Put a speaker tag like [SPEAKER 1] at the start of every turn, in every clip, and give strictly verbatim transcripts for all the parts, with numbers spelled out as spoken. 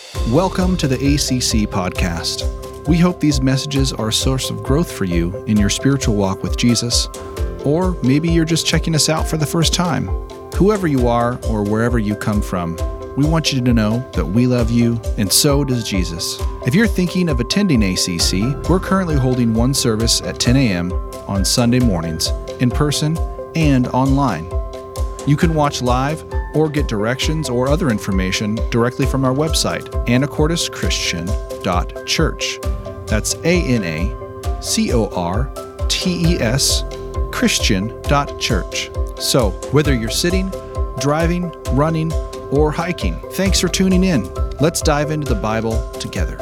[SPEAKER 1] Welcome to the A C C podcast. We hope these messages are a source of growth for you in your spiritual walk with Jesus, or maybe you're just checking us out for the first time. Whoever you are or wherever you come from, we want you to know that we love you, and so does Jesus. If you're thinking of attending A C C, we're currently holding one service at ten a.m. on Sunday mornings, in person and online. You can watch live or get directions or other information directly from our website, anacortes christian dot church. That's A N A C O R T E S Christian dot church. So, whether you're sitting, driving, running, or hiking, thanks for tuning in. Let's dive into the Bible together.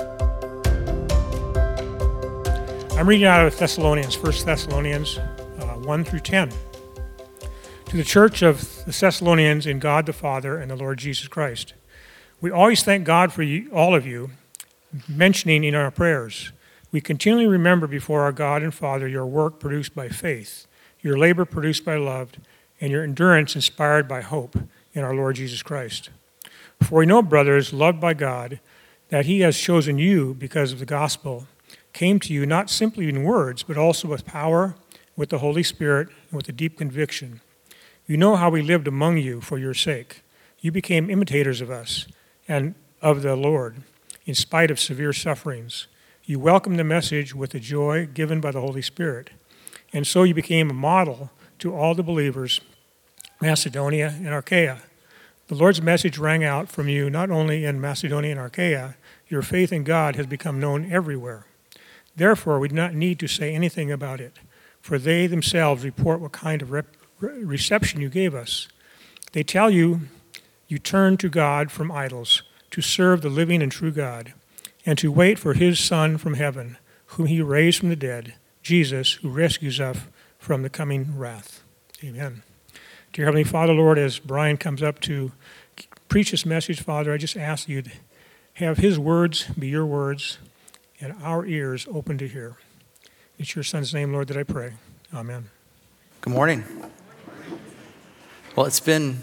[SPEAKER 2] I'm reading out of Thessalonians, First Thessalonians uh, one through ten. To the church of the Thessalonians in God the Father and the Lord Jesus Christ. We always thank God for you, all of you, mentioning in our prayers. We continually remember before our God and Father your work produced by faith, your labor produced by love, and your endurance inspired by hope in our Lord Jesus Christ. For we know, brothers, loved by God, that he has chosen you because of the gospel, came to you not simply in words, but also with power, with the Holy Spirit, and with a deep conviction. You know how we lived among you for your sake. You became imitators of us and of the Lord, in spite of severe sufferings. You welcomed the message with the joy given by the Holy Spirit. And so you became a model to all the believers, Macedonia and Achaia. The Lord's message rang out from you not only in Macedonia and Achaia, your faith in God has become known everywhere. Therefore, we do not need to say anything about it, for they themselves report what kind of rep- reception you gave us. They tell you you turned to God from idols, to serve the living and true God, and to wait for his Son from heaven, whom he raised from the dead, Jesus, who rescues us from the coming wrath. Amen. Dear Heavenly Father, Lord, as Brian comes up to preach this message, Father, I just ask you to have his words be your words and our ears open to hear. It's your Son's name, Lord, that I pray. Amen.
[SPEAKER 3] Good morning. Well, it's been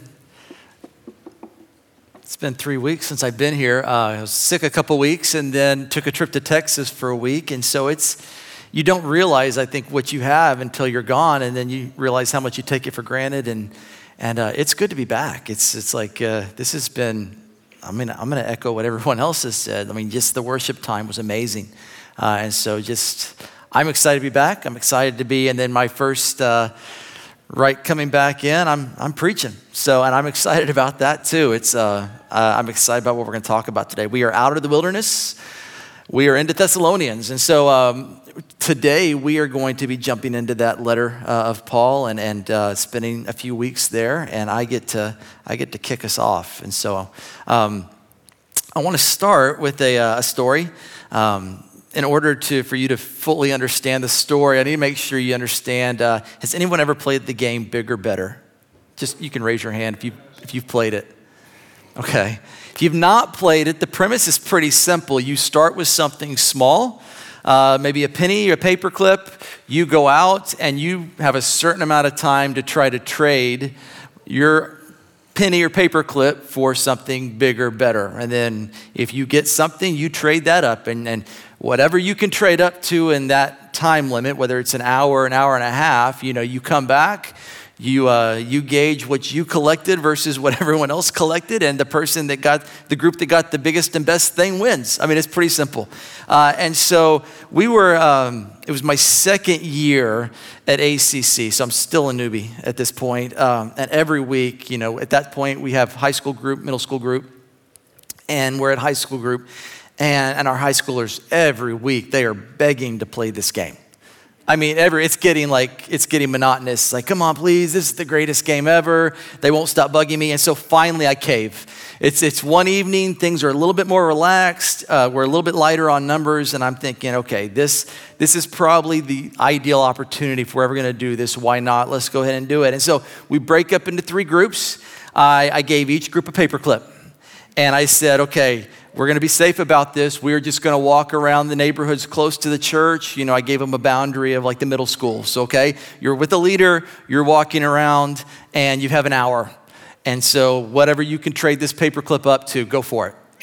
[SPEAKER 3] it's been three weeks since I've been here. Uh, I was sick a couple weeks and then took a trip to Texas for a week. And so it's, you don't realize, I think, what you have until you're gone, and then you realize how much you take it for granted. And and uh, it's good to be back. It's it's like uh, this has been, I mean, I'm going to echo what everyone else has said. I mean, just the worship time was amazing. Uh, and so just, I'm excited to be back. I'm excited to be, and then my first, uh, right, coming back in, I'm I'm preaching. So, and I'm excited about that too. It's uh, uh, I'm excited about what we're going to talk about today. We are out of the wilderness. We are into Thessalonians, and so um, today we are going to be jumping into that letter uh, of Paul and and uh, spending a few weeks there. And I get to I get to kick us off. And so um, I want to start with a, uh, a story. Um, In order to for you to fully understand the story, I need to make sure you understand. Uh, has anyone ever played the game Bigger, Better? Just, you can raise your hand if you if you've played it. Okay. If you've not played it, the premise is pretty simple. You start with something small, uh, maybe a penny or a paper clip. You go out and you have a certain amount of time to try to trade your penny or paper clip for something bigger, better. And then if you get something, you trade that up, and, and whatever you can trade up to in that time limit, whether it's an hour, an hour and a half, you know, you come back, you uh, you gauge what you collected versus what everyone else collected, and the person that got, the group that got the biggest and best thing wins. I mean, it's pretty simple. Uh, and so we were, um, it was my second year at A C C, so I'm still a newbie at this point. Um, and every week, you know, at that point, we have high school group, middle school group, and we're at high school group. And, and our high schoolers, every week, they are begging to play this game. I mean, every it's getting like, it's getting monotonous. Like, come on, please, this is the greatest game ever. They won't stop bugging me. And so finally I cave. It's it's one evening, things are a little bit more relaxed. Uh, we're a little bit lighter on numbers. And I'm thinking, okay, this this is probably the ideal opportunity if we're ever going to do this. Why not? Let's go ahead and do it. And so we break up into three groups. I, I gave each group a paperclip. And I said, okay, we're going to be safe about this. We're just going to walk around the neighborhoods close to the church. You know, I gave them a boundary of like the middle school. So, okay, you're with a leader, you're walking around, and you have an hour. And so whatever you can trade this paperclip up to, go for it.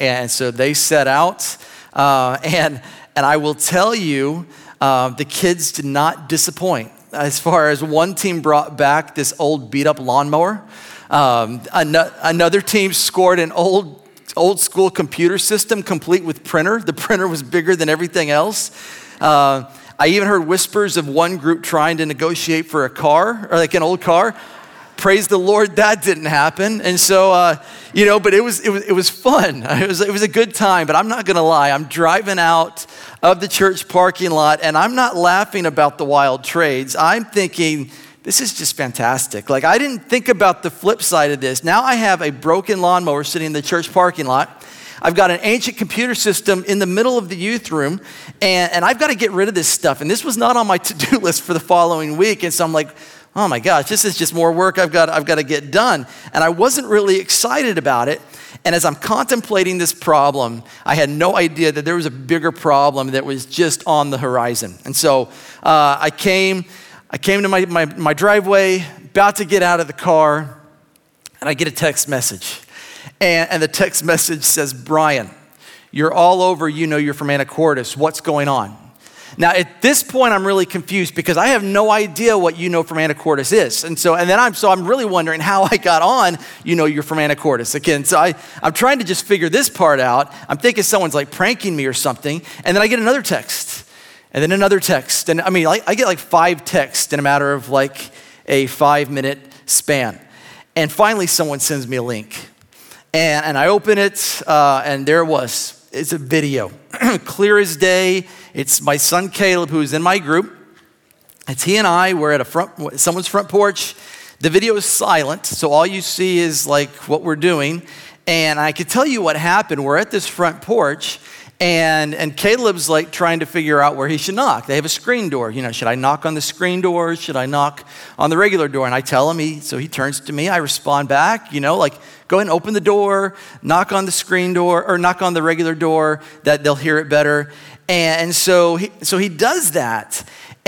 [SPEAKER 3] And so they set out, uh, and, and I will tell you, uh, the kids did not disappoint. As far as one team brought back this old beat up lawnmower, um, an- another team scored an old old school computer system complete with printer. The printer was bigger than everything else. Uh, I even heard whispers of one group trying to negotiate for a car, or like an old car. Praise the Lord, that didn't happen. And so, uh, you know, but it was, it was it was fun. It was, it was a good time, but I'm not gonna lie. I'm driving out of the church parking lot, and I'm not laughing about the wild trades. I'm thinking, this is just fantastic. Like, I didn't think about the flip side of this. Now I have a broken lawnmower sitting in the church parking lot. I've got an ancient computer system in the middle of the youth room, and, and I've got to get rid of this stuff. And this was not on my to-do list for the following week. And so I'm like, oh my gosh, this is just more work I've got, I've got to get done. And I wasn't really excited about it. And as I'm contemplating this problem, I had no idea that there was a bigger problem that was just on the horizon. And so uh, I came... I came to my, my, my driveway, about to get out of the car, and I get a text message. And, and the text message says, Brian, you're all over, you know you're from Anacortes. What's going on? Now, at this point, I'm really confused because I have no idea what you know from Anacortes is. And so, and then I'm, so I'm really wondering how I got on, you know you're from Anacortes. Again, so I, I'm trying to just figure this part out. I'm thinking someone's like pranking me or something. And then I get another text. And then another text. And I mean, I, I get like five texts in a matter of like a five minute span. And finally, someone sends me a link. And, and I open it, uh, and there it was. It's a video, clear as day. It's my son Caleb, who's in my group. It's he and I, we're at a front, someone's front porch. The video is silent, so all you see is like what we're doing. And I could tell you what happened. We're at this front porch, And and Caleb's like trying to figure out where he should knock. They have a screen door. You know, should I knock on the screen door? Should I knock on the regular door? And I tell him, he, so he turns to me. I respond back, you know, like go ahead and open the door, knock on the screen door, or knock on the regular door, that they'll hear it better. And, and so he, so he does that.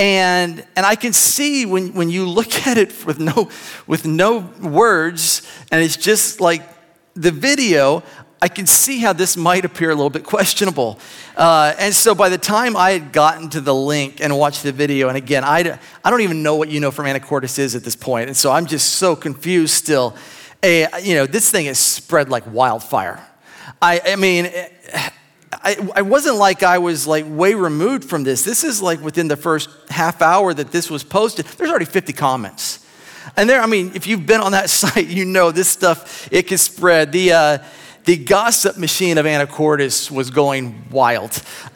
[SPEAKER 3] And and I can see when, when you look at it with no with no words, and it's just like the video, I can see how this might appear a little bit questionable. Uh, and so by the time I had gotten to the link and watched the video, and again, I, I don't even know what you know from Anacortes is at this point, and so I'm just so confused still. Uh, you know, this thing is spread like wildfire. I, I mean, I, I wasn't like I was like way removed from this. This is like within the first half hour that this was posted, there's already fifty comments. And there, I mean, if you've been on that site, you know this stuff, it can spread. The, uh, The gossip machine of Anacortes was going wild.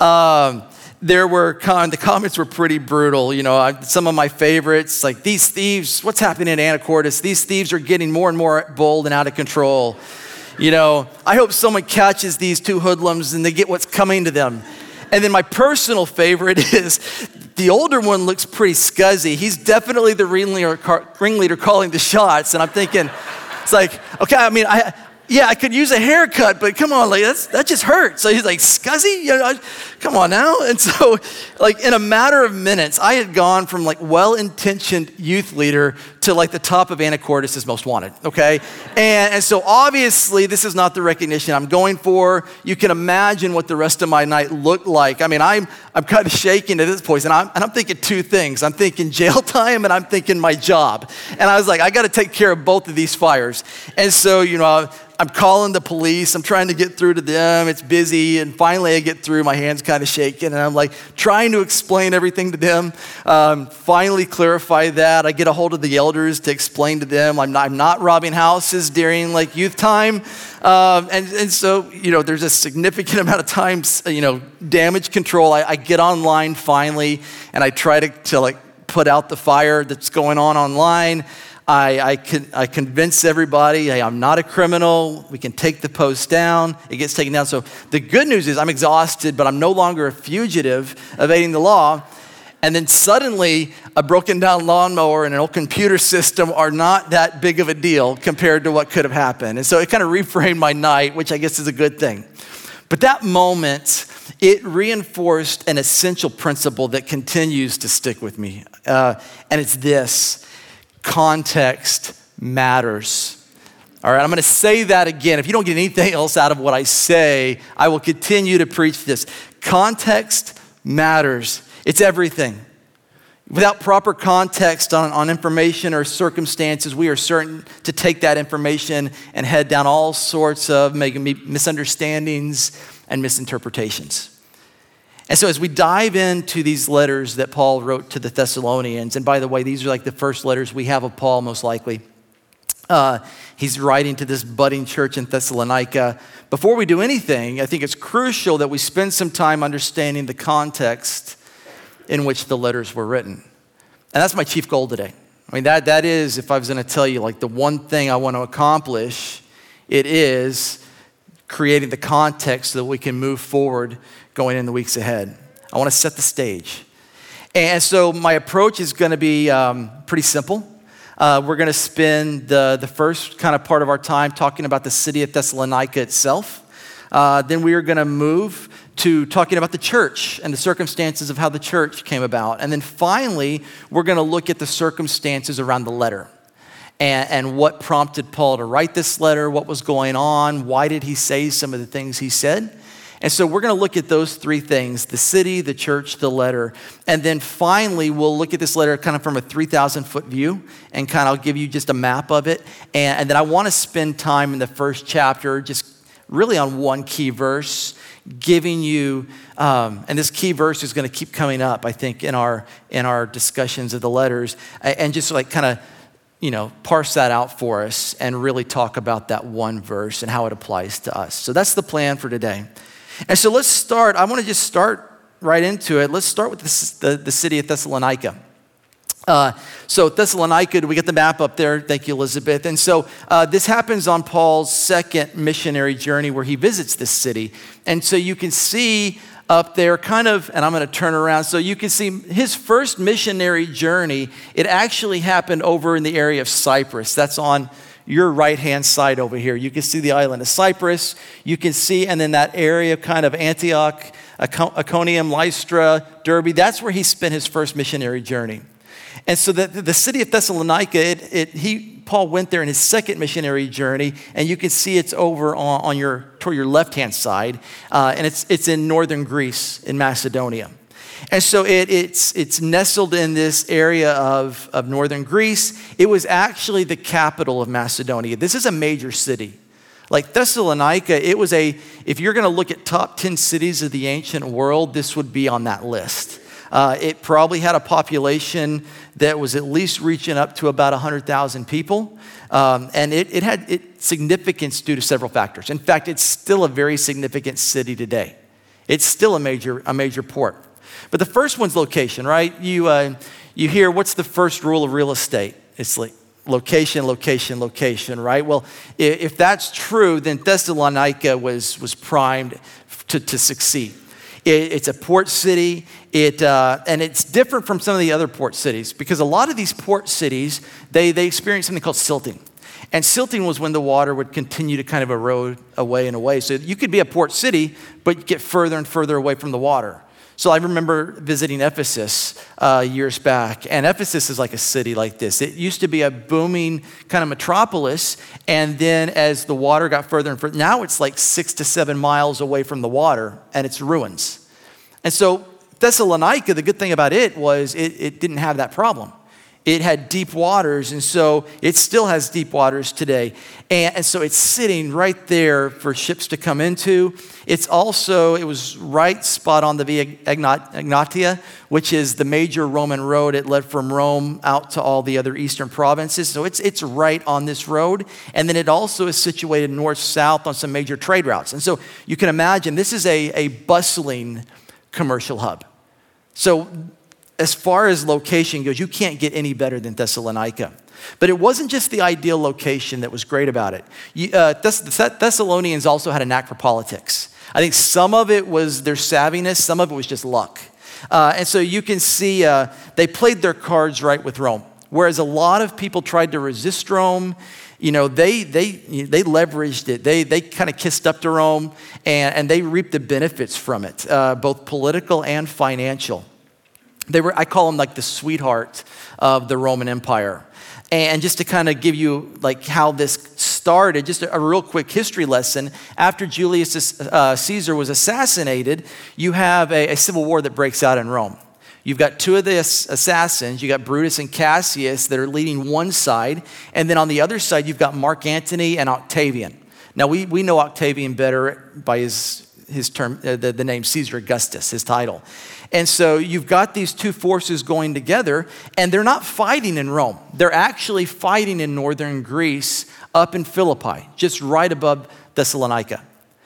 [SPEAKER 3] Um, there were, con- the comments were pretty brutal. You know, I, some of my favorites, like these thieves, what's happening in Anacortes? These thieves are getting more and more bold and out of control. You know, I hope someone catches these two hoodlums and they get what's coming to them. And then my personal favorite is the older one looks pretty scuzzy. He's definitely the ringleader, car- ringleader calling the shots. And I'm thinking, it's like, okay, I mean, I, yeah, I could use a haircut, but come on, like that's, that just hurts. So he's like, scuzzy? You know, come on now. And so like in a matter of minutes, I had gone from like well-intentioned youth leader to like the top of Anacortes' most wanted, okay? And, and so obviously this is not the recognition I'm going for. You can imagine what the rest of my night looked like. I mean, I'm I'm kind of shaking at this point, and I'm, and I'm thinking two things. I'm thinking jail time, and I'm thinking my job. And I was like, I got to take care of both of these fires. And so, you know, I'm calling the police. I'm trying to get through to them. It's busy. And finally I get through. My hand's kind of shaking. And I'm like trying to explain everything to them. Um, finally clarify that. I get a hold of the elders to explain to them I'm not, I'm not robbing houses during like youth time. Um, and, and so, you know, there's a significant amount of times, you know, damage control. I, I get online finally and I try to, to like put out the fire that's going on online. I, I, con- I convince everybody, hey, I'm not a criminal. We can take the post down. It gets taken down. So the good news is I'm exhausted, but I'm no longer a fugitive evading the law. And then suddenly a broken down lawnmower and an old computer system are not that big of a deal compared to what could have happened. And so it kind of reframed my night, which I guess is a good thing. But that moment, it reinforced an essential principle that continues to stick with me. Uh, and it's this. Context matters. All right, I'm going to say that again. If you don't get anything else out of what I say, I will continue to preach this. Context matters. It's everything. Without proper context on, on information or circumstances, we are certain to take that information and head down all sorts of misunderstandings and misinterpretations. And so as we dive into these letters that Paul wrote to the Thessalonians, and by the way, these are like the first letters we have of Paul most likely. Uh, he's writing to this budding church in Thessalonica. Before we do anything, I think it's crucial that we spend some time understanding the context in which the letters were written. And that's my chief goal today. I mean, that that is, if I was going to tell you, like the one thing I want to accomplish, it is creating the context so that we can move forward going in the weeks ahead. I want to set the stage. And so my approach is going to be um, pretty simple. Uh, we're going to spend the, the first kind of part of our time talking about the city of Thessalonica itself. Uh, then we are going to move to talking about the church and the circumstances of how the church came about. And then finally, we're going to look at the circumstances around the letter and, and what prompted Paul to write this letter, what was going on, why did he say some of the things he said. And so we're going to look at those three things, the city, the church, the letter. And then finally, we'll look at this letter kind of from a three thousand foot view and kind of I'll give you just a map of it. And, and then I want to spend time in the first chapter just really on one key verse, giving you, um, and this key verse is going to keep coming up, I think, in our in our discussions of the letters, and just like kind of, you know, parse that out for us and really talk about that one verse and how it applies to us. So that's the plan for today. And so let's start. I want to just start right into it. Let's start with the, the, the city of Thessalonica. Uh, so Thessalonica, we get the map up there. Thank you, Elizabeth. And so uh, this happens on Paul's second missionary journey where he visits this city. And so you can see up there kind of, and I'm going to turn around. So you can see his first missionary journey, it actually happened over in the area of Cyprus. That's on your right-hand side over here. You can see the island of Cyprus. You can see, and then that area kind of Antioch, Iconium, Lystra, Derbe. That's where he spent his first missionary journey. And so the, the city of Thessalonica, it, it, he, Paul went there in his second missionary journey, and you can see it's over on, on your, toward your left-hand side, uh, and it's, it's in northern Greece, in Macedonia. And so it, it's, it's nestled in this area of, of northern Greece. It was actually the capital of Macedonia. This is a major city. Like Thessalonica, it was a, if you're going to look at top ten cities of the ancient world, this would be on that list. Uh, it probably had a population that was at least reaching up to about one hundred thousand people. Um, and it, it had it, significance due to several factors. In fact, it's still a very significant city today. It's still a major, a major port. But the first one's location, right? You, uh, you hear, what's the first rule of real estate? It's like location, location, location, right? Well, if, if that's true, then Thessalonica was, was primed to, to succeed. It, it's a port city, it, uh, and it's different from some of the other port cities because a lot of these port cities, they, they experience something called silting. And silting was when the water would continue to kind of erode away and away. So you could be a port city, but get further and further away from the water. So I remember visiting Ephesus uh, years back, and Ephesus is like a city like this. It used to be a booming kind of metropolis, and then as the water got further and further, now it's like six to seven miles away from the water, and it's ruins. And so Thessalonica, the good thing about it was it, it didn't have that problem. It had deep waters, and so it still has deep waters today. And, and so it's sitting right there for ships to come into. It's also, it was right spot on the Via Egnatia, which is the major Roman road. It led from Rome out to all the other eastern provinces. So it's, it's right on this road. And then it also is situated north-south on some major trade routes. And so you can imagine this is a, a bustling commercial hub. So as far as location goes, you can't get any better than Thessalonica. But it wasn't just the ideal location that was great about it. You, uh, Thess- the Thessalonians also had a knack for politics. I think some of it was their savviness, some of it was just luck. Uh, and so you can see uh, they played their cards right with Rome. Whereas a lot of people tried to resist Rome, you know, they they they leveraged it. They they kind of kissed up to Rome, and, and they reaped the benefits from it, uh, both political and financial. They were, I call them like the sweetheart of the Roman Empire. And just to kind of give you like how this started, just a, a real quick history lesson, after Julius uh, Caesar was assassinated, you have a, a civil war that breaks out in Rome. You've got two of the assassins, you got Brutus and Cassius that are leading one side, and then on the other side, you've got Mark Antony and Octavian. Now, we, we know Octavian better by his, his term, uh, the, the name Caesar Augustus, his title. And so you've got these two forces going together, and they're not fighting in Rome. They're actually fighting in northern Greece, up in Philippi, just right above Thessalonica.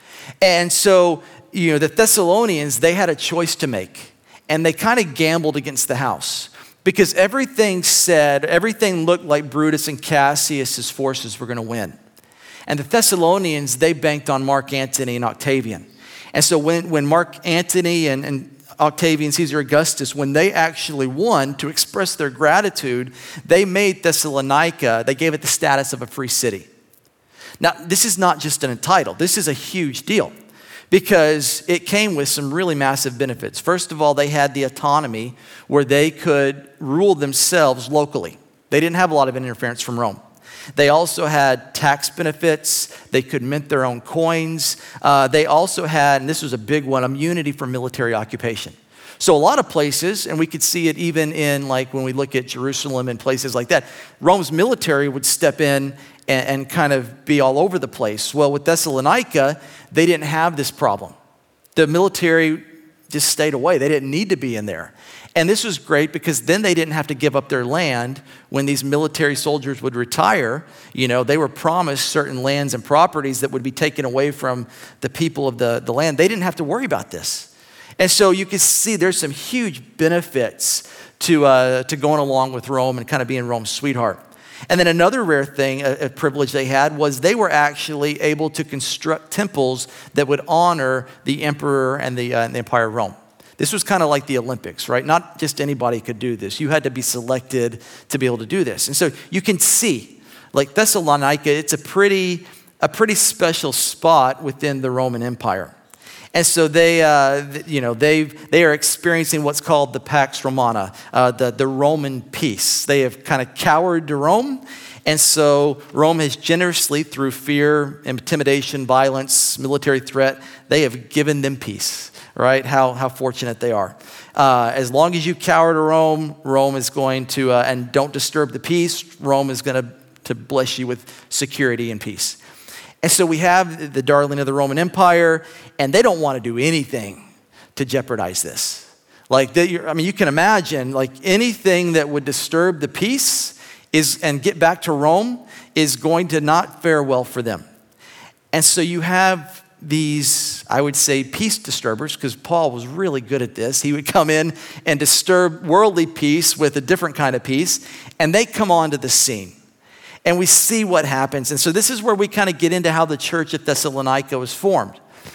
[SPEAKER 3] And so, you know, the Thessalonians, they had a choice to make. And they kind of gambled against the house because everything said, everything looked like Brutus and Cassius's forces were going to win. And the Thessalonians, they banked on Mark Antony and Octavian. And so when, when Mark Antony and, and Octavian, Caesar Augustus, when they actually won, to express their gratitude, they made Thessalonica, they gave it the status of a free city. Now, this is not just an title. This is a huge deal, because it came with some really massive benefits. First of all, they had the autonomy where they could rule themselves locally. They didn't have a lot of interference from Rome. They also had tax benefits. They could mint their own coins. Uh, they also had, and this was a big one, immunity from military occupation. So a lot of places, and we could see it even in like when we look at Jerusalem and places like that, Rome's military would step in and, and kind of be all over the place. Well, with Thessalonica, they didn't have this problem. The military just stayed away. They didn't need to be in there. And this was great because then they didn't have to give up their land when these military soldiers would retire. You know, they were promised certain lands and properties that would be taken away from the people of the, the land. They didn't have to worry about this. And so you can see there's some huge benefits to, uh, to going along with Rome and kind of being Rome's sweetheart. And then another rare thing, a, a privilege they had, was they were actually able to construct temples that would honor the emperor and the, uh, and the Empire of Rome. This was kind of like the Olympics, right? Not just anybody could do this. You had to be selected to be able to do this. And so you can see, like Thessalonica, it's a pretty, a pretty special spot within the Roman Empire. And so they, uh, you know, they they are experiencing what's called the Pax Romana, uh, the, the Roman peace. They have kind of cowered to Rome. And so Rome has generously, through fear, intimidation, violence, military threat, they have given them peace, right? How, how fortunate they are. Uh, as long as you cower to Rome, Rome is going to, uh, and don't disturb the peace, Rome is going to, to bless you with security and peace. And so we have the darling of the Roman Empire, and they don't want to do anything to jeopardize this. Like, they, I mean, you can imagine, like anything that would disturb the peace is and get back to Rome is going to not fare well for them. And so you have these, I would say, peace disturbers, because Paul was really good at this. He would come in and disturb worldly peace with a different kind of peace, and they come onto the scene. And we see what happens. And so this is where we kind of get into how the church at Thessalonica was formed.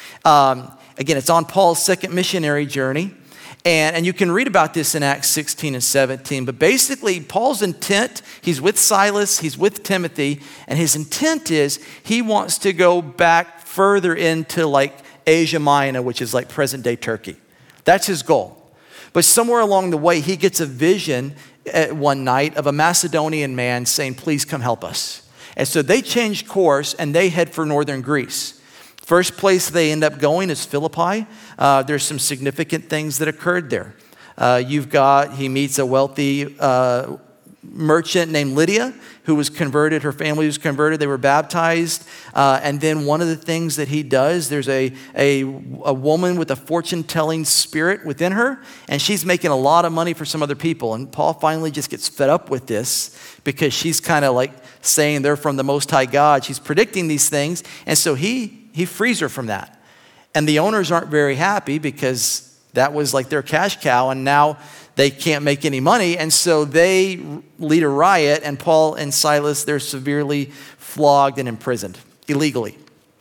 [SPEAKER 3] Um, again, it's on Paul's second missionary journey. And, and you can read about this in Acts sixteen and seventeen. But basically, Paul's intent, he's with Silas, he's with Timothy, and his intent is he wants to go back further into like Asia Minor, which is like present-day Turkey. That's his goal. But somewhere along the way, he gets a vision one night of a Macedonian man saying, please come help us. And so they change course and they head for northern Greece. First place they end up going is Philippi. Uh, there's some significant things that occurred there. Uh, you've got, he meets a wealthy uh, merchant named Lydia who was converted. Her family was converted. They were baptized. Uh, and then one of the things that he does, there's a, a, a woman with a fortune-telling spirit within her, and she's making a lot of money for some other people. And Paul finally just gets fed up with this because she's kind of like saying they're from the Most High God. She's predicting these things. And so he, he frees her from that. And the owners aren't very happy because that was like their cash cow, and now they can't make any money, and so they lead a riot, and Paul and Silas, they're severely flogged and imprisoned illegally.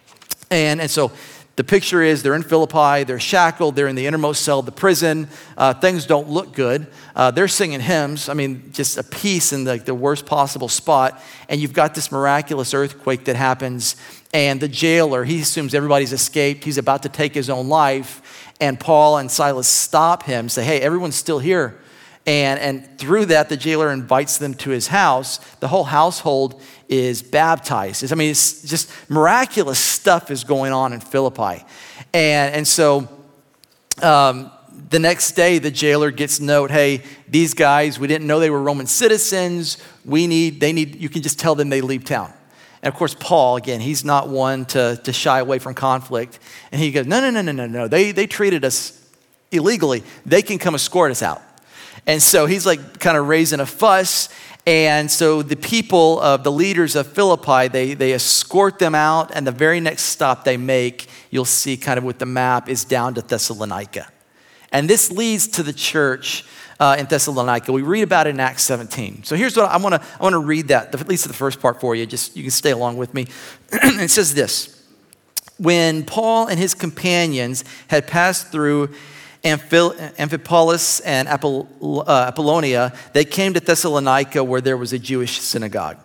[SPEAKER 3] And, and so the picture is they're in Philippi, they're shackled, they're in the innermost cell of the prison. Uh, things don't look good. Uh, they're singing hymns. I mean, just a piece in the, the worst possible spot. And you've got this miraculous earthquake that happens, and the jailer, he assumes everybody's escaped. He's about to take his own life. And Paul and Silas stop him, say, hey, everyone's still here. And, and through that, the jailer invites them to his house. The whole household is baptized. It's, I mean, it's just miraculous stuff is going on in Philippi. And, and so um, the next day, the jailer gets note, hey, these guys, we didn't know they were Roman citizens. We need, they need, you can just tell them they leave town. And of course, Paul, again, he's not one to, to shy away from conflict. And he goes, no, no, no, no, no, no. They, they treated us illegally. They can come escort us out. And so he's like kind of raising a fuss. And so the people of the leaders of Philippi, they, they escort them out. And the very next stop they make, you'll see kind of with the map, is down to Thessalonica. And this leads to the church uh, in Thessalonica. We read about it in Acts seventeen. So here's what I want to I want to read that, at least the first part for you. Just you can stay along with me. It says this: when Paul and his companions had passed through Amphipolis and Apollonia, they came to Thessalonica, where there was a Jewish synagogue.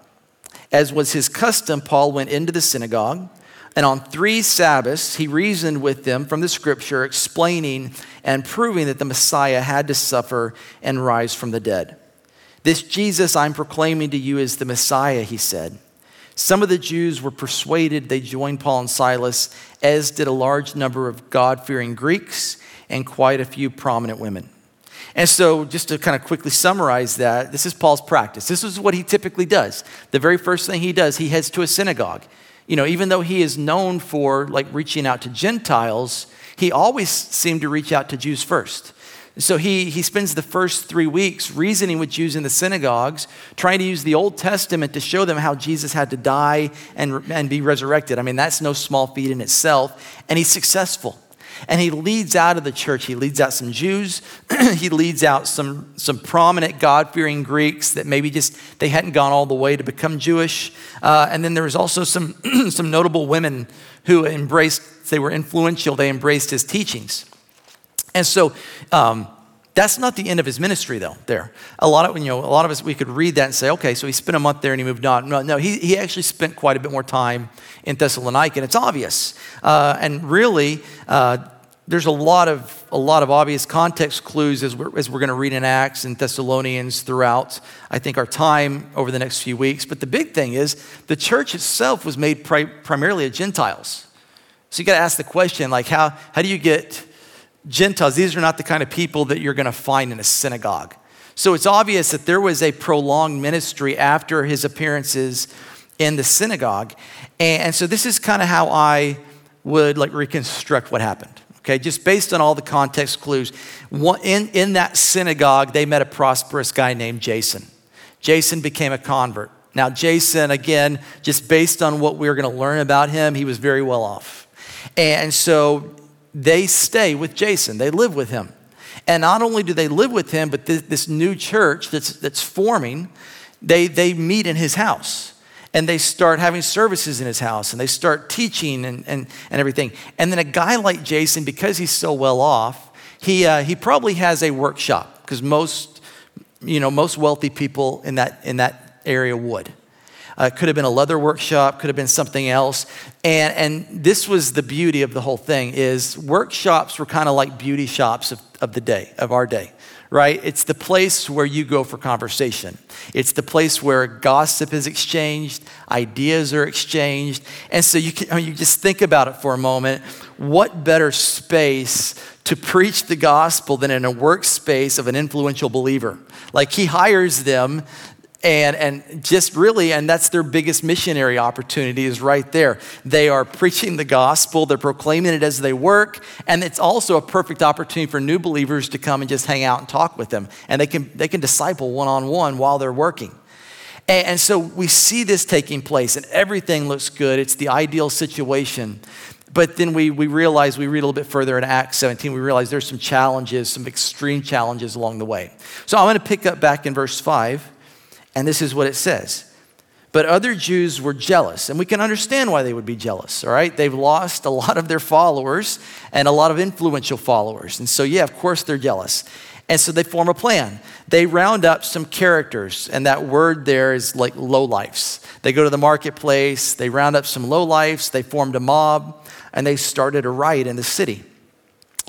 [SPEAKER 3] As was his custom, Paul went into the synagogue, and on three Sabbaths, he reasoned with them from the scripture, explaining and proving that the Messiah had to suffer and rise from the dead. This Jesus I'm proclaiming to you is the Messiah, he said. Some of the Jews were persuaded. They joined Paul and Silas, as did a large number of God-fearing Greeks and quite a few prominent women. And so just to kind of quickly summarize that, this is Paul's practice. This is what he typically does. The very first thing he does, he heads to a synagogue. You know, even though he is known for like reaching out to Gentiles, he always seemed to reach out to Jews first. So he, he spends the first three weeks reasoning with Jews in the synagogues, trying to use the Old Testament to show them how Jesus had to die and, and be resurrected. I mean, that's no small feat in itself. And he's successful. And he leads out of the church. He leads out some Jews. He leads out some, some prominent God-fearing Greeks that maybe just, they hadn't gone all the way to become Jewish. Uh, and then there was also some, some notable women who embraced, they were influential, they embraced his teachings. And so um, that's not the end of his ministry, though, there. A lot of, you know, a lot of us, we could read that and say, okay, so he spent a month there and he moved on. No, no he, he actually spent quite a bit more time in Thessalonica, and it's obvious. Uh, and really, uh, there's a lot of a lot of obvious context clues as we're, as we're going to read in Acts and Thessalonians throughout, I think, our time over the next few weeks. But the big thing is the church itself was made pri- primarily of Gentiles. So you got to ask the question, like, how how do you get Gentiles? These are not the kind of people that you're going to find in a synagogue. So it's obvious that there was a prolonged ministry after his appearances in the synagogue. And, and so this is kind of how I would like reconstruct what happened. Okay, just based on all the context clues. One, in, in that synagogue, they met a prosperous guy named Jason. Jason became a convert. Now, Jason, again, just based on what we're going to learn about him, he was very well off. And so they stay with Jason. They live with him. And not only do they live with him, but this, this new church that's, that's forming, they, they meet in his house. And they start having services in his house, and they start teaching and, and, and everything. And then a guy like Jason, because he's so well off, he uh, he probably has a workshop, because most, you know, most wealthy people in that in that area would. Uh, it could have been a leather workshop, could have been something else. And and this was the beauty of the whole thing, is workshops were kind of like beauty shops of, of the day, of our day. Right? It's the place where you go for conversation. It's the place where gossip is exchanged, ideas are exchanged. And so you can, I mean, you just think about it for a moment. What better space to preach the gospel than in a workspace of an influential believer? Like, he hires them And and just really, and that's their biggest missionary opportunity, is right there. They are preaching the gospel, they're proclaiming it as they work, and it's also a perfect opportunity for new believers to come and just hang out and talk with them. And they can they can disciple one-on-one while they're working. And, and so we see this taking place, and everything looks good. It's the ideal situation. But then we we realize, we read a little bit further in Acts seventeen, we realize there's some challenges, some extreme challenges along the way. So I'm going to pick up back in verse five. And this is what it says. But other Jews were jealous, and we can understand why they would be jealous, all right? They've lost a lot of their followers and a lot of influential followers. And so, yeah, of course they're jealous. And so they form a plan. They round up some characters, and that word there is like lowlifes. They go to the marketplace, they round up some lowlifes, they formed a mob, and they started a riot in the city.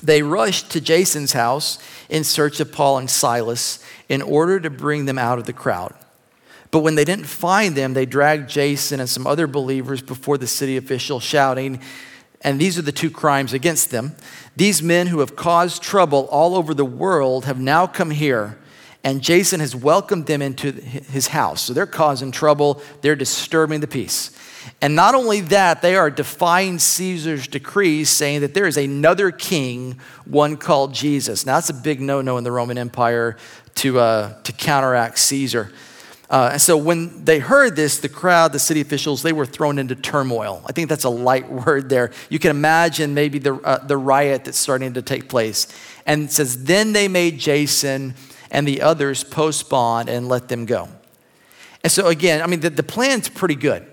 [SPEAKER 3] they rushed to Jason's house in search of Paul and Silas in order to bring them out of the crowd. But when they didn't find them, they dragged Jason and some other believers before the city official, shouting, and these are the two crimes against them: "These men who have caused trouble all over the world have now come here, and Jason has welcomed them into his house." So they're causing trouble. They're disturbing the peace. And not only that, they are defying Caesar's decrees, saying that there is another king, one called Jesus. Now, that's a big no-no in the Roman Empire to, uh, to counteract Caesar. Uh, and so when they heard this, the crowd, the city officials, they were thrown into turmoil. I think that's a light word there. You can imagine maybe the, uh, the riot that's starting to take place. And it says, then they made Jason and the others post bond and let them go. And so again, I mean, the, the plan's pretty good.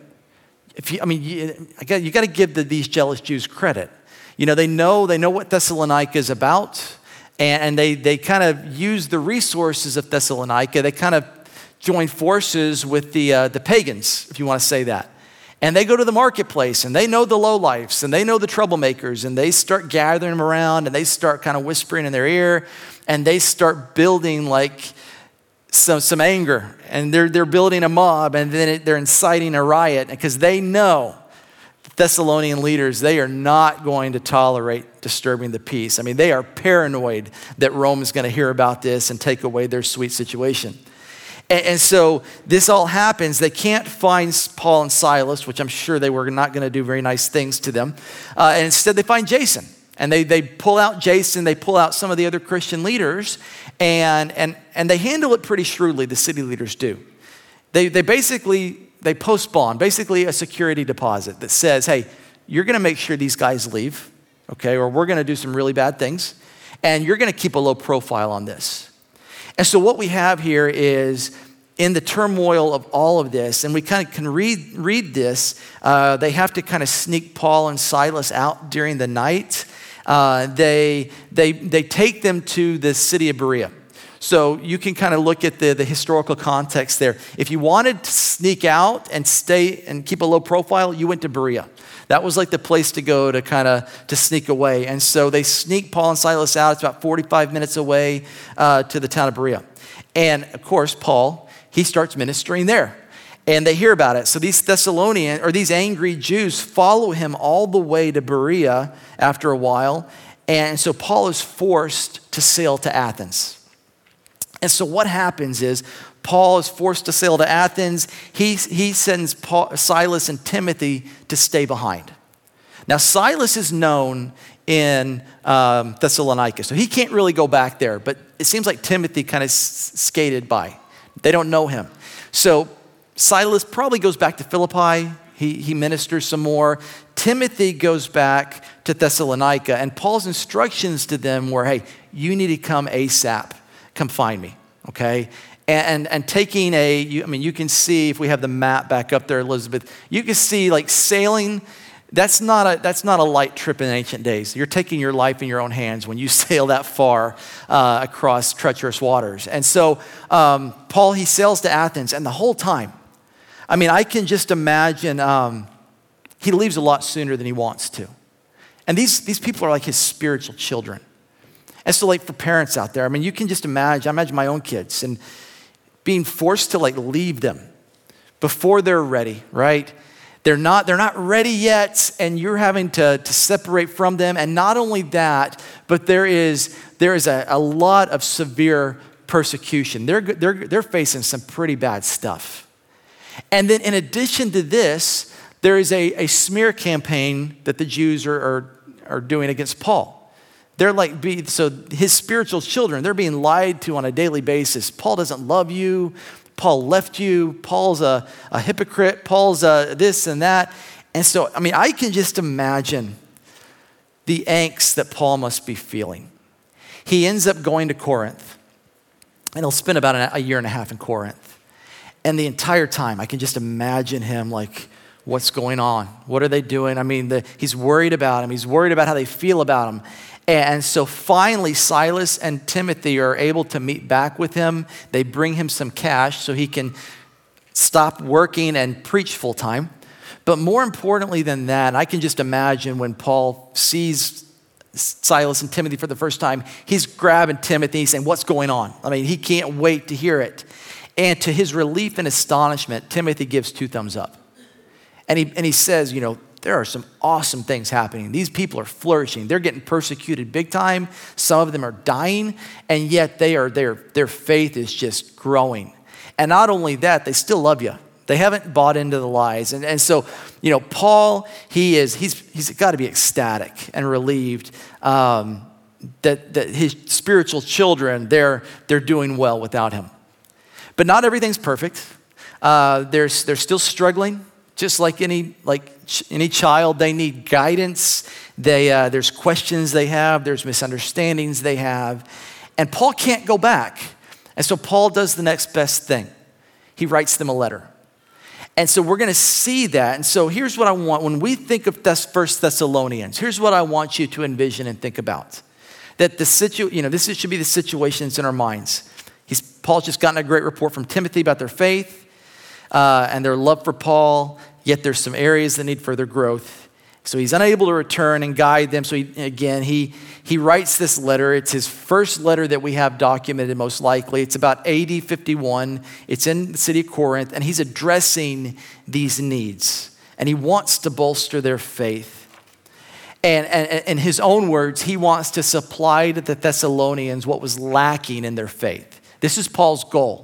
[SPEAKER 3] If you, I mean, you, I got, you got to give the, these jealous Jews credit. You know, they know they know what Thessalonica is about, and, and they they kind of use the resources of Thessalonica. They kind of join forces with the uh, the pagans, if you want to say that. And they go to the marketplace, and they know the lowlifes, and they know the troublemakers, and they start gathering them around, and they start kind of whispering in their ear, and they start building like some some anger, and they're they're building a mob, and then it, they're inciting a riot because they know the Thessalonian leaders, they are not going to tolerate disturbing the peace. I mean, they are paranoid that Rome is going to hear about this and take away their sweet situation. And, and so this all happens. They can't find Paul and Silas, which I'm sure they were not going to do very nice things to them. Uh, and instead they find Jason. And they they pull out Jason, they pull out some of the other Christian leaders, and and and they handle it pretty shrewdly, the city leaders do. They they basically, they post bond, basically a security deposit that says, hey, you're gonna make sure these guys leave, okay, or we're gonna do some really bad things, and you're gonna keep a low profile on this. And so what we have here is, in the turmoil of all of this, and we kind of can read, read this, uh, they have to kind of sneak Paul and Silas out during the night. Uh, they, they, they take them to the city of Berea. So you can kind of look at the, the historical context there. If you wanted to sneak out and stay and keep a low profile, you went to Berea. That was like the place to go to kind of to sneak away. And so they sneak Paul and Silas out. It's about forty-five minutes away uh, to the town of Berea. And of course, Paul, he starts ministering there. And they hear about it. So these Thessalonians, or these angry Jews, follow him all the way to Berea after a while. And so Paul is forced to sail to Athens. And so what happens is, Paul is forced to sail to Athens. He, he sends Paul, Silas and Timothy to stay behind. Now, Silas is known in um, Thessalonica, so he can't really go back there. But it seems like Timothy kind of s- skated by. They don't know him. So Silas probably goes back to Philippi. He, he ministers some more. Timothy goes back to Thessalonica, and Paul's instructions to them were, hey, you need to come ASAP. Come find me, okay? And, and, and taking a, you, I mean, you can see, if we have the map back up there, Elizabeth, you can see like sailing, that's not a, that's not a light trip in ancient days. You're taking your life in your own hands when you sail that far uh, across treacherous waters. And so um, Paul, he sails to Athens, and the whole time, I mean, I can just imagine um, he leaves a lot sooner than he wants to. And these, these people are like his spiritual children. And so like for parents out there, I mean, you can just imagine, I imagine my own kids and being forced to like leave them before they're ready, right? They're not, they're not ready yet, and you're having to, to separate from them. And not only that, but there is, there is a, a lot of severe persecution. They're, they're, they're facing some pretty bad stuff. And then in addition to this, there is a, a smear campaign that the Jews are, are, are doing against Paul. They're like, be, so his spiritual children, they're being lied to on a daily basis. Paul doesn't love you. Paul left you. Paul's a, a hypocrite. Paul's a this and that. And so, I mean, I can just imagine the angst that Paul must be feeling. He ends up going to Corinth, and he'll spend about a year and a half in Corinth. And the entire time, I can just imagine him like, what's going on? What are they doing? I mean, the, he's worried about him. He's worried about how they feel about him. And so finally, Silas and Timothy are able to meet back with him. They bring him some cash so he can stop working and preach full time. But more importantly than that, I can just imagine when Paul sees Silas and Timothy for the first time, he's grabbing Timothy, saying, what's going on? I mean, he can't wait to hear it. And to his relief and astonishment, Timothy gives two thumbs up. And he, and he says, you know, there are some awesome things happening. These people are flourishing. They're getting persecuted big time. Some of them are dying, and yet they are, their, their faith is just growing. And not only that, they still love you. They haven't bought into the lies. And, and so, you know, Paul, he is, he's, he's got to be ecstatic and relieved um, that, that his spiritual children, they're, they're doing well without him. But not everything's perfect. Uh, they're, they're still struggling, just like any, like ch- any child. They need guidance. They, uh, there's questions they have. There's misunderstandings they have. And Paul can't go back. And so Paul does the next best thing. He writes them a letter. And so we're going to see that. And so here's what I want. When we think of this First Thessalonians, here's what I want you to envision and think about. That the situ, you know, this should be the situations in our minds. He's, Paul's just gotten a great report from Timothy about their faith uh, and their love for Paul, yet there's some areas that need further growth. So he's unable to return and guide them. So he, again, he, he writes this letter. It's his first letter that we have documented, most likely. It's about A D fifty-one. It's in the city of Corinth, and he's addressing these needs. And he wants to bolster their faith. And, and in his own words, he wants to supply to the Thessalonians what was lacking in their faith. This is Paul's goal.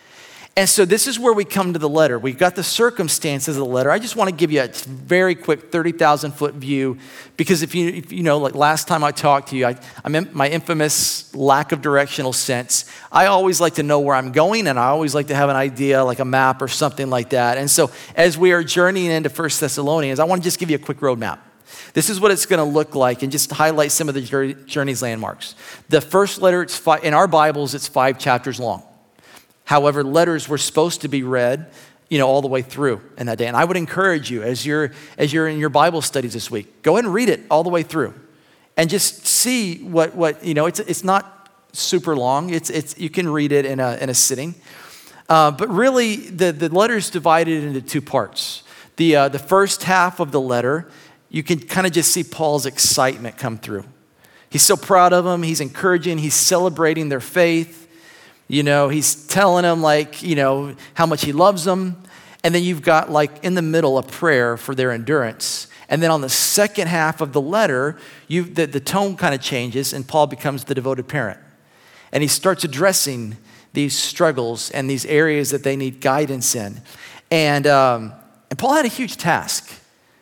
[SPEAKER 3] And so this is where we come to the letter. We've got the circumstances of the letter. I just want to give you a very quick thirty thousand foot view, because if you, if you know, like last time I talked to you, I, I'm in my infamous lack of directional sense. I always like to know where I'm going, and I always like to have an idea, like a map or something like that. And so as we are journeying into First Thessalonians, I want to just give you a quick roadmap. This is what it's going to look like, and just highlight some of the journey's landmarks. The first letter, it's five, in our Bibles, it's five chapters long. However, letters were supposed to be read, you know, all the way through in that day. And I would encourage you, as you're, as you're in your Bible studies this week, go ahead and read it all the way through. And just see what, what you know, it's, it's not super long. It's, it's, you can read it in a, in a sitting. Uh, but really, the, the letter is divided into two parts. The, uh, the first half of the letter, you can kind of just see Paul's excitement come through. He's so proud of them. He's encouraging. He's celebrating their faith. You know, he's telling them, like, you know, how much he loves them. And then you've got, like, in the middle, a prayer for their endurance. And then on the second half of the letter, you the, the tone kind of changes, and Paul becomes the devoted parent. And he starts addressing these struggles and these areas that they need guidance in. And um, and Paul had a huge task.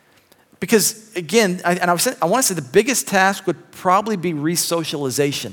[SPEAKER 3] Because, again, I, and I, was, I want to say the biggest task would probably be re-socialization.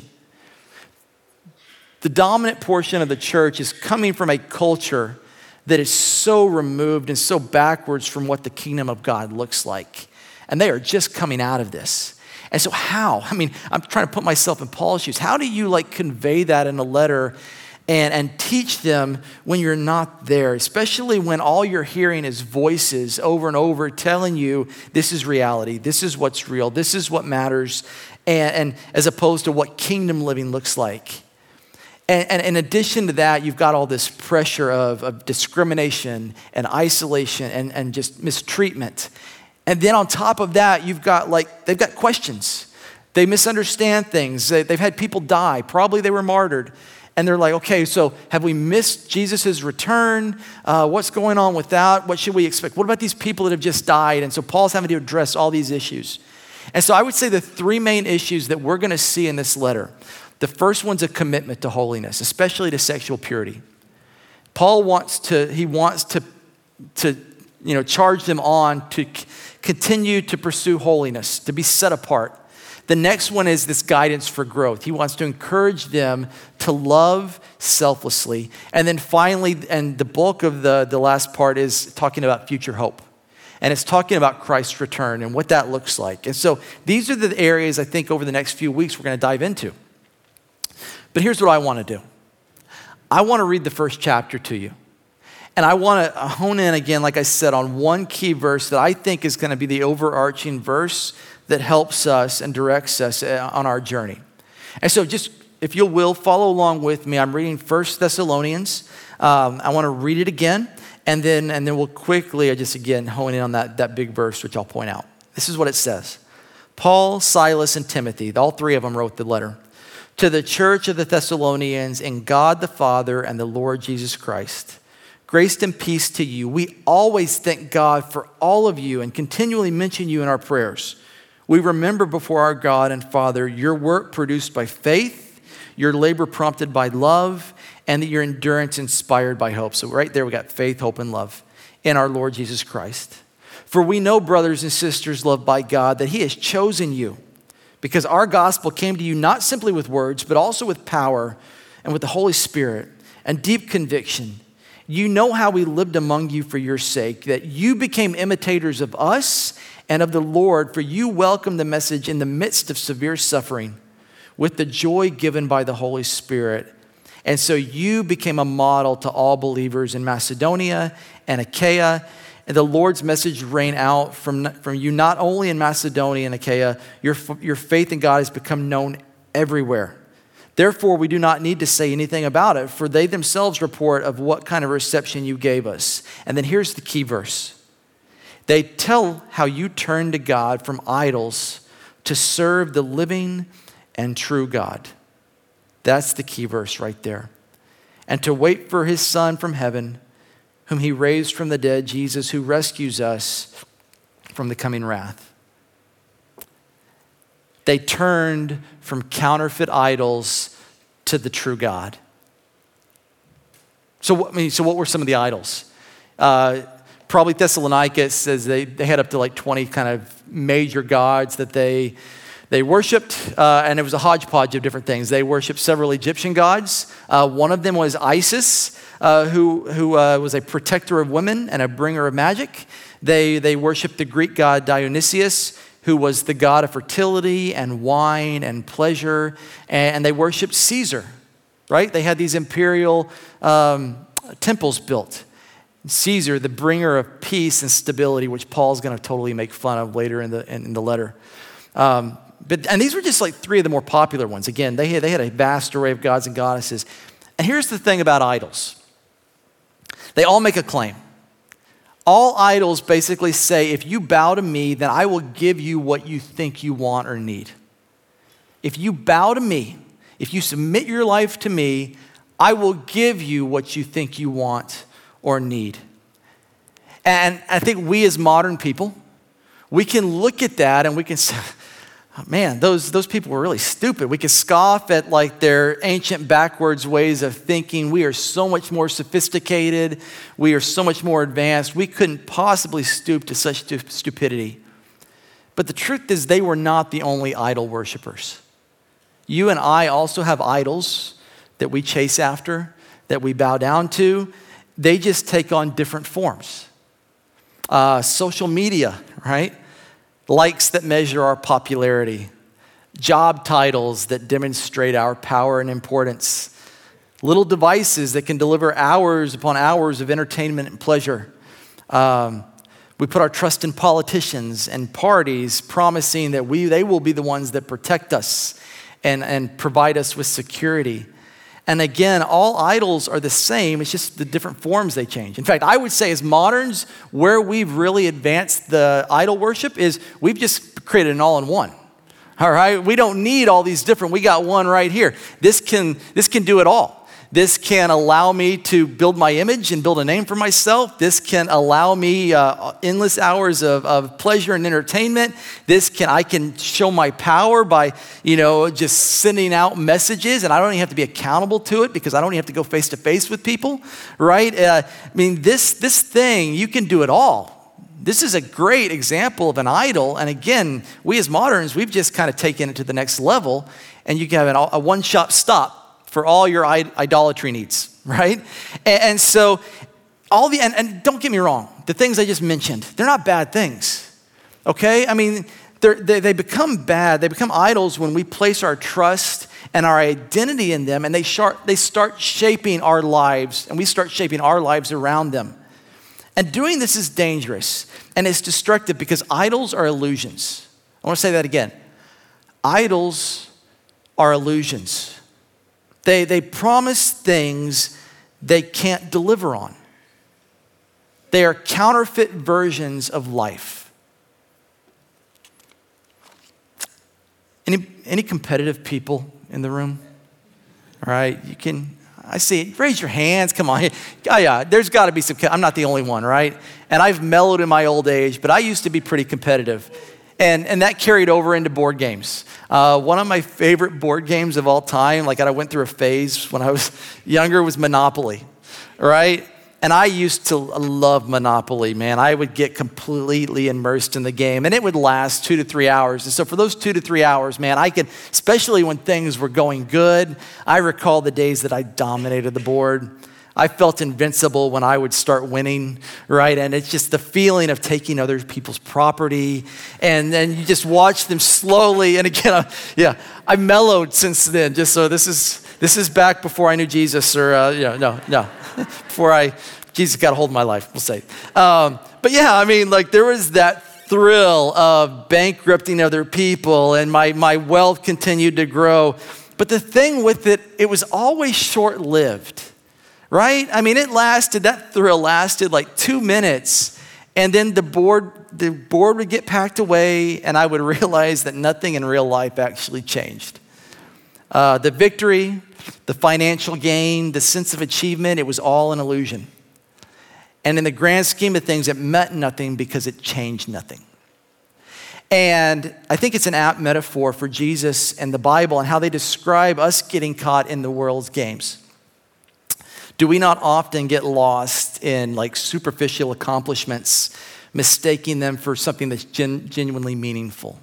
[SPEAKER 3] The dominant portion of the church is coming from a culture that is so removed and so backwards from what the kingdom of God looks like. And they are just coming out of this. And so how? I mean, I'm trying to put myself in Paul's shoes. How do you like convey that in a letter and, and teach them when you're not there, especially when all you're hearing is voices over and over telling you this is reality, this is what's real, this is what matters, and, and as opposed to what kingdom living looks like. And, and in addition to that, you've got all this pressure of, of discrimination and isolation and, and just mistreatment. And then on top of that, you've got like, they've got questions. They misunderstand things. They, they've had people die. Probably they were martyred. And they're like, okay, so have we missed Jesus' return? Uh, what's going on with that? What should we expect? What about these people that have just died? And so Paul's having to address all these issues. And so I would say the three main issues that we're going to see in this letter. The first one's a commitment to holiness, especially to sexual purity. Paul wants to, he wants to, to you know, charge them on to c- continue to pursue holiness, to be set apart. The next one is this guidance for growth. He wants to encourage them to love selflessly. And then finally, and the bulk of the, the last part is talking about future hope. And it's talking about Christ's return and what that looks like. And so these are the areas I think over the next few weeks we're going to dive into. But here's what I want to do. I want to read the first chapter to you. And I want to hone in again, like I said, on one key verse that I think is going to be the overarching verse that helps us and directs us on our journey. And so just, if you will, follow along with me. I'm reading First Thessalonians. Um, I want to read it again. And then, and then we'll quickly, just again, hone in on that, that big verse, which I'll point out. This is what it says. Paul, Silas, and Timothy, all three of them wrote the letter, to the church of the Thessalonians in God the Father and the Lord Jesus Christ. Grace and peace to you. We always thank God for all of you and continually mention you in our prayers. We remember before our God and Father your work produced by faith, your labor prompted by love, and your endurance inspired by hope. So right there we got faith, hope, and love in our Lord Jesus Christ. For we know, brothers and sisters loved by God, that he has chosen you because our gospel came to you not simply with words, but also with power and with the Holy Spirit and deep conviction. You know how we lived among you for your sake, that you became imitators of us and of the Lord, for you welcomed the message in the midst of severe suffering with the joy given by the Holy Spirit. And so you became a model to all believers in Macedonia and Achaia. And the Lord's message rang out from, from you not only in Macedonia and Achaia, your, your faith in God has become known everywhere. Therefore, we do not need to say anything about it, for they themselves report of what kind of reception you gave us. And then here's the key verse. They tell how you turned to God from idols to serve the living and true God. That's the key verse right there. And to wait for his Son from heaven, whom he raised from the dead, Jesus, who rescues us from the coming wrath. They turned from counterfeit idols to the true God. So what, I mean, so what were some of the idols? Uh, probably Thessalonica says they, they had up to like twenty kind of major gods that they they worshipped, uh, and it was a hodgepodge of different things. They worshipped several Egyptian gods. Uh, one of them was Isis, uh, who, who uh, was a protector of women and a bringer of magic. They, they worshipped the Greek god Dionysius, who was the god of fertility and wine and pleasure, and they worshiped Caesar, right? They had these imperial um, temples built. Caesar, the bringer of peace and stability, which Paul's going to totally make fun of later in the, in, in the letter. Um, but and these were just like three of the more popular ones. Again, they had, they had a vast array of gods and goddesses. And here's the thing about idols. They all make a claim. All idols basically say, if you bow to me, then I will give you what you think you want or need. If you bow to me, if you submit your life to me, I will give you what you think you want or need. And I think we as modern people, we can look at that and we can say, oh, man, those, those people were really stupid. We can scoff at like their ancient backwards ways of thinking. We are so much more sophisticated. We are so much more advanced. We couldn't possibly stoop to such stu- stupidity. But the truth is they were not the only idol worshipers. You and I also have idols that we chase after, that we bow down to. They just take on different forms. Uh, social media, right? Likes that measure our popularity, job titles that demonstrate our power and importance, little devices that can deliver hours upon hours of entertainment and pleasure. Um, we put our trust in politicians and parties, promising that we they will be the ones that protect us and, and provide us with security. And again, all idols are the same. It's just the different forms they change. In fact, I would say as moderns, where we've really advanced the idol worship is we've just created an all-in-one. All right? We don't need all these different. We got one right here. This can, this can do it all. This can allow me to build my image and build a name for myself. This can allow me uh, endless hours of, of pleasure and entertainment. This can, I can show my power by, you know, just sending out messages, and I don't even have to be accountable to it because I don't even have to go face to face with people, right? Uh, I mean, this, this thing, you can do it all. This is a great example of an idol. And again, we as moderns, we've just kind of taken it to the next level, and you can have an, a one-shop stop for all your idolatry needs, right? And, and so all the, and, and don't get me wrong, the things I just mentioned, they're not bad things, okay? I mean, they, they become bad, they become idols when we place our trust and our identity in them, and they, start, they start shaping our lives, and we start shaping our lives around them. And doing this is dangerous, and it's destructive because idols are illusions. I want to say that again. Idols are illusions. They, they promise things they can't deliver on. They are counterfeit versions of life. Any, any competitive people in the room? All right, you can, I see it. Raise your hands, come on. Oh yeah, there's gotta be some, I'm not the only one, right? And I've mellowed in my old age, but I used to be pretty competitive. And, and that carried over into board games. Uh, one of my favorite board games of all time, like I went through a phase when I was younger, was Monopoly, right? And I used to love Monopoly, man. I would get completely immersed in the game, and it would last two to three hours. And so for those two to three hours, man, I could, especially when things were going good, I recall the days that I dominated the board. I felt invincible when I would start winning, right? And it's just the feeling of taking other people's property, and then you just watch them slowly. And again, I, yeah, I mellowed since then. Just so this is this is back before I knew Jesus, or uh, you know, no, no, before I Jesus got a hold of my life. We'll say, um, but yeah, I mean, like there was that thrill of bankrupting other people, and my my wealth continued to grow. But the thing with it, it was always short-lived. Right? I mean, it lasted, that thrill lasted like two minutes, and then the board, the board would get packed away, and I would realize that nothing in real life actually changed. Uh, the victory, the financial gain, the sense of achievement, it was all an illusion. And in the grand scheme of things, it meant nothing because it changed nothing. And I think it's an apt metaphor for Jesus and the Bible and how they describe us getting caught in the world's games. Do we not often get lost in like superficial accomplishments, mistaking them for something that's gen- genuinely meaningful?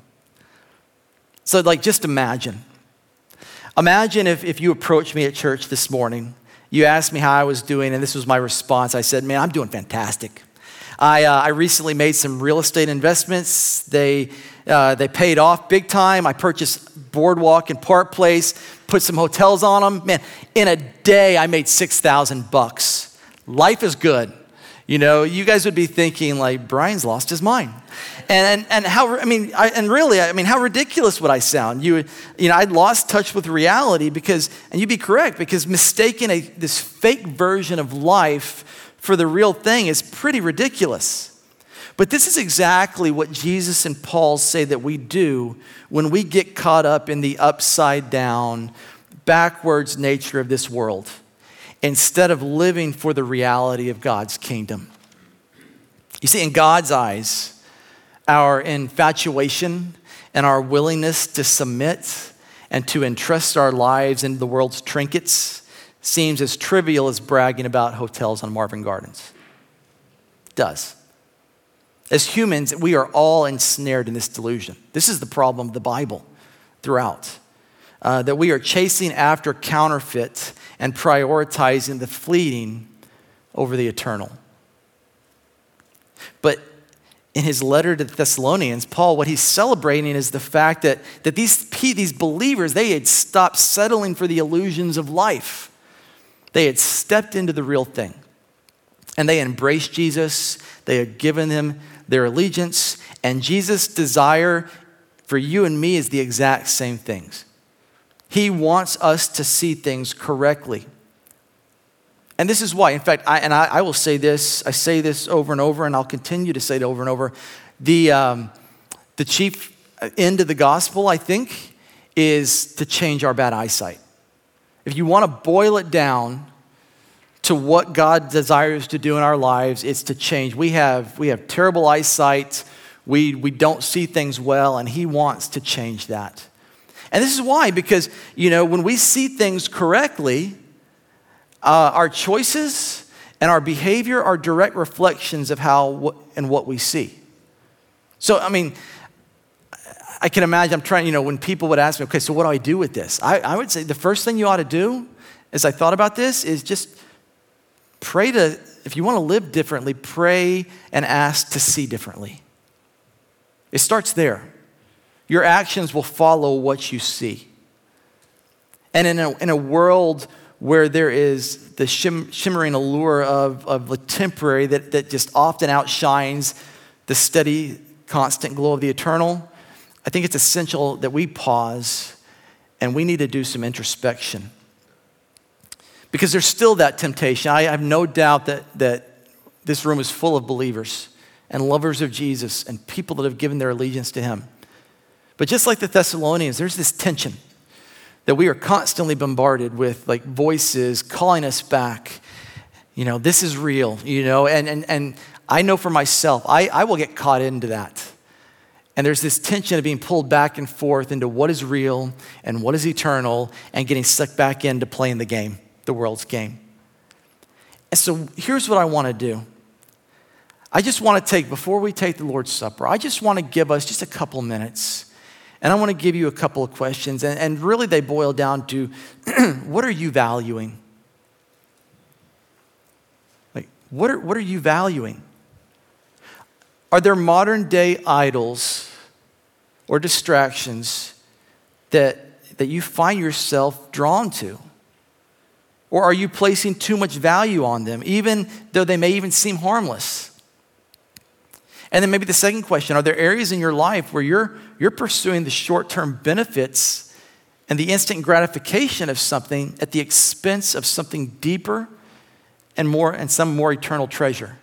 [SPEAKER 3] So like just imagine. Imagine if, if you approached me at church this morning, you asked me how I was doing, and this was my response. I said, man, I'm doing fantastic. I, uh, I recently made some real estate investments. They, uh, they paid off big time. I purchased Boardwalk and Park Place, put some hotels on them. Man, in a day, I made six thousand bucks. Life is good. You know, you guys would be thinking like, Brian's lost his mind. And, and, and how, I mean, I, and really, I mean, how ridiculous would I sound? You, you know, I'd lost touch with reality because, and you'd be correct, because mistaking a, this fake version of life for the real thing is pretty ridiculous. But this is exactly what Jesus and Paul say that we do when we get caught up in the upside down, backwards nature of this world, instead of living for the reality of God's kingdom. You see, in God's eyes, our infatuation and our willingness to submit and to entrust our lives in the world's trinkets seems as trivial as bragging about hotels on Marvin Gardens. It does. As humans, we are all ensnared in this delusion. This is the problem of the Bible throughout. Uh, that we are chasing after counterfeit and prioritizing the fleeting over the eternal. But in his letter to the Thessalonians, Paul, what he's celebrating is the fact that, that these, these believers, they had stopped settling for the illusions of life. They had stepped into the real thing. And they embraced Jesus. They had given him their allegiance. And Jesus' desire for you and me is the exact same things. He wants us to see things correctly. And this is why, in fact, I, and I, I will say this, I say this over and over, and I'll continue to say it over and over. The, um, the chief end of the gospel, I think, is to change our bad eyesight. If you want to boil it down to what God desires to do in our lives, it's to change. We have, we have terrible eyesight. We, we don't see things well, and he wants to change that. And this is why, because, you know, when we see things correctly, uh, our choices and our behavior are direct reflections of how and what we see. So, I mean, I can imagine, I'm trying, you know, when people would ask me, okay, so what do I do with this? I, I would say the first thing you ought to do, as I thought about this, is just pray to, if you want to live differently, pray and ask to see differently. It starts there. Your actions will follow what you see. And in a, in a world where there is the shim, shimmering allure of, of the temporary that, that just often outshines the steady, constant glow of the eternal, I think it's essential that we pause and we need to do some introspection. Because there's still that temptation. I have no doubt that, that this room is full of believers and lovers of Jesus and people that have given their allegiance to him. But just like the Thessalonians, there's this tension that we are constantly bombarded with, like voices calling us back. You know, this is real, you know, and and and I know for myself, I, I will get caught into that. And there's this tension of being pulled back and forth into what is real and what is eternal and getting sucked back into playing the game, the world's game. And so here's what I want to do. I just want to take, before we take the Lord's Supper, I just want to give us just a couple minutes. And I want to give you a couple of questions. And, and really they boil down to, what are you valuing? Like, what are, what are you valuing? Are there modern day idols or distractions that, that you find yourself drawn to? Or are you placing too much value on them, even though they may even seem harmless? And then maybe the second question, are there areas in your life where you're, you're pursuing the short-term benefits and the instant gratification of something at the expense of something deeper and more and some more eternal treasure?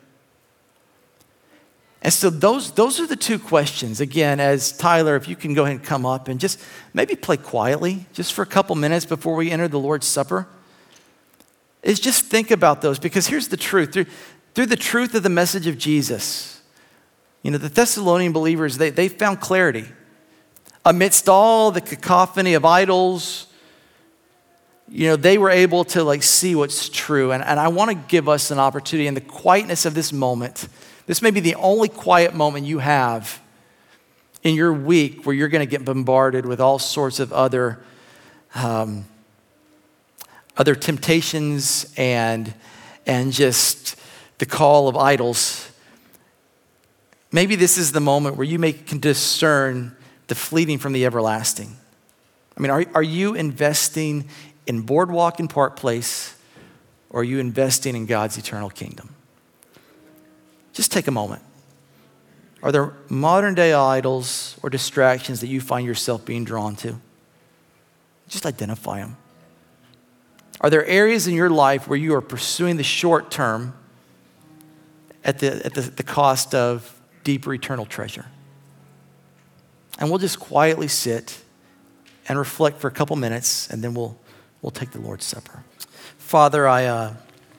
[SPEAKER 3] And so those, those are the two questions. Again, as Tyler, if you can go ahead and come up and just maybe play quietly just for a couple minutes before we enter the Lord's Supper, is just think about those, because here's the truth. Through, through the truth of the message of Jesus, you know, the Thessalonian believers, they, they found clarity. Amidst all the cacophony of idols, you know, they were able to like see what's true. And, and I want to give us an opportunity in the quietness of this moment. This may be the only quiet moment you have in your week where you're going to get bombarded with all sorts of other, um, other temptations and, and just the call of idols. Maybe this is the moment where you may can discern the fleeting from the everlasting. I mean, are, are you investing in Boardwalk and Park Place, or are you investing in God's eternal kingdom? Just take a moment. Are there modern day idols or distractions that you find yourself being drawn to? Just identify them. Are there areas in your life where you are pursuing the short term at the, at the, the cost of deeper eternal treasure? And we'll just quietly sit and reflect for a couple minutes, and then we'll we'll take the Lord's Supper. Father, I uh,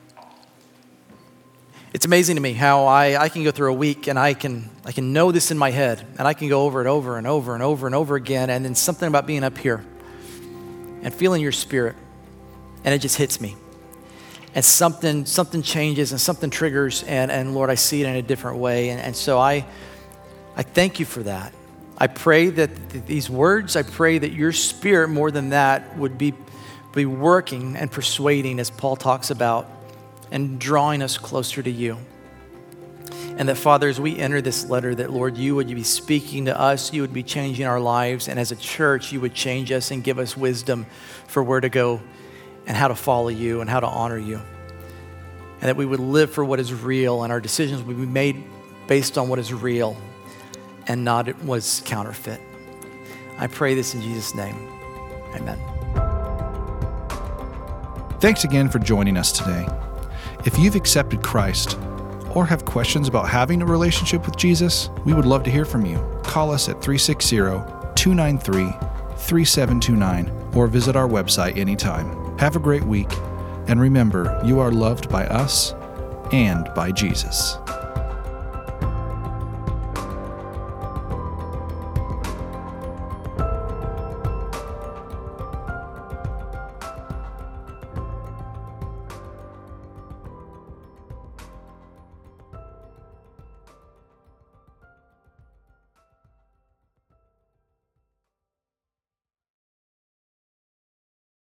[SPEAKER 3] it's amazing to me how I, I can go through a week and I can I can know this in my head, and I can go over it over and over and over and over again, and then something about being up here and feeling your spirit, and it just hits me. And something something changes and something triggers, and, and Lord, I see it in a different way. And, and so I I thank you for that. I pray that th- these words, I pray that your spirit more than that would be, be working and persuading, as Paul talks about, and drawing us closer to you. And that, Father, as we enter this letter, that, Lord, you would be speaking to us, you would be changing our lives, and as a church, you would change us and give us wisdom for where to go and how to follow you and how to honor you. And that we would live for what is real, and our decisions would be made based on what is real and not what was counterfeit. I pray this in Jesus' name. Amen.
[SPEAKER 1] Thanks again for joining us today. If you've accepted Christ or have questions about having a relationship with Jesus, we would love to hear from you. Call us at three six zero, two nine three, three seven two nine or visit our website anytime. Have a great week, and remember, you are loved by us and by Jesus.